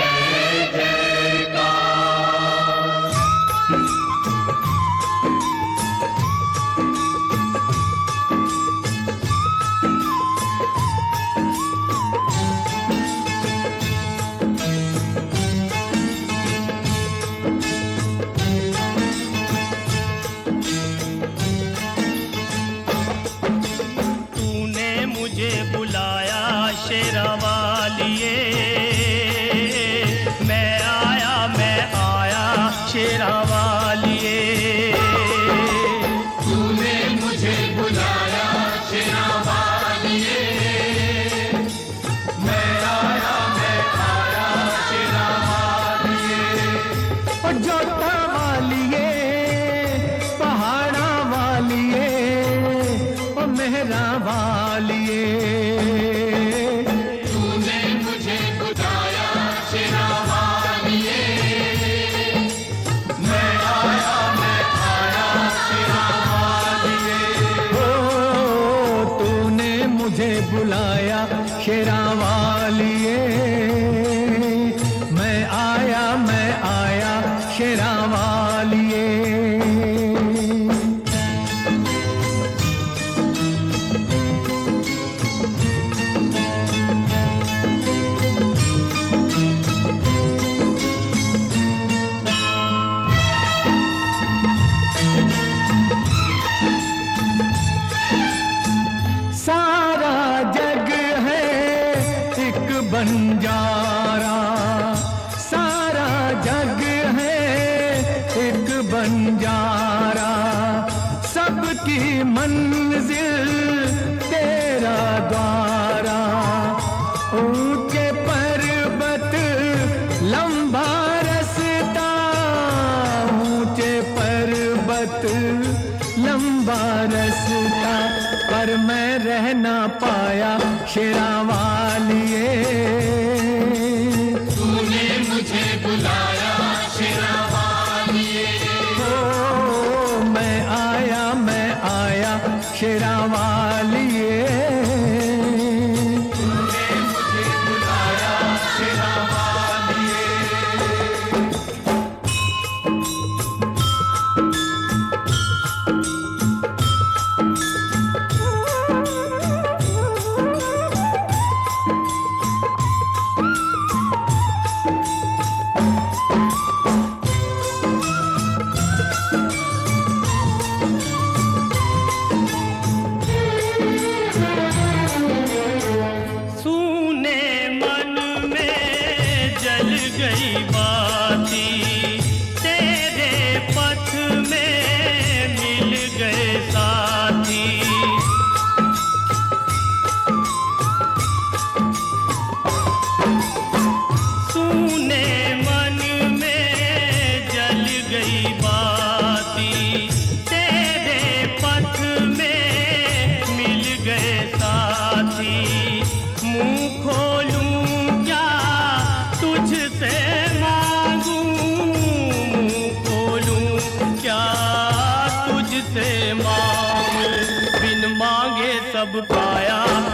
सब पाया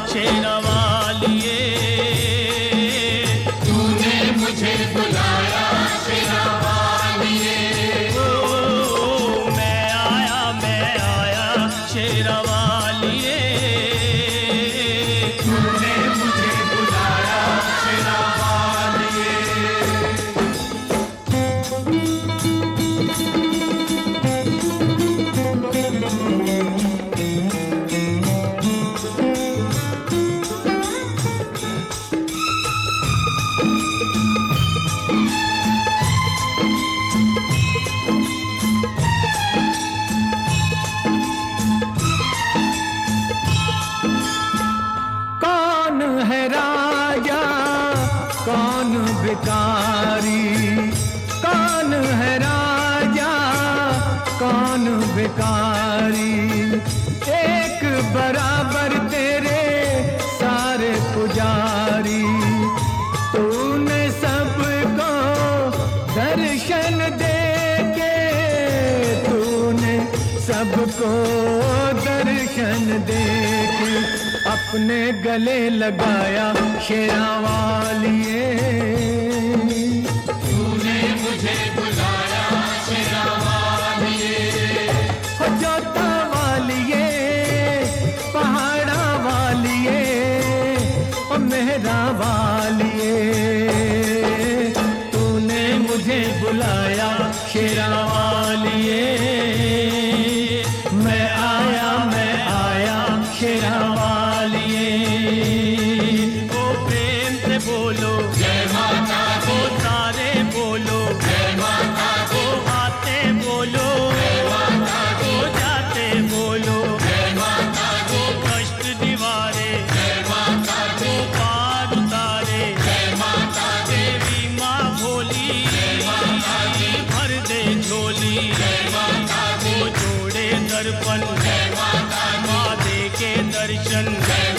शेरावालिए, तूने मुझे बुलाया शेरावालिए। ओ मैं आया शेरावालिए, तूने मुझे बुलाया शेरावालिए। कौन भिखारी, कौन है राजा कौन भिखारी, एक बराबर तेरे सारे पुजारी। तूने सबको दर्शन दे के, तूने सबको दर्शन दे के अपने गले लगाया शेरावालिए। शेरा वालिए। मैं आया शेरा वालिए। ओ प्रेम से बोलो जय माता दी, ओ सारे बोलो जय माता दी, ओ आते बोलो जय माता दी, ओ जाते बोलो जय माता दी, ओ कष्ट निवारे जय माता दी, ओ पार उतारे जय माता दी, देवी माँ भोली भर दे झोली। जय माता दी, ओ जोड़े दर्पण जय माता दी, माँ दे के दर्शन जय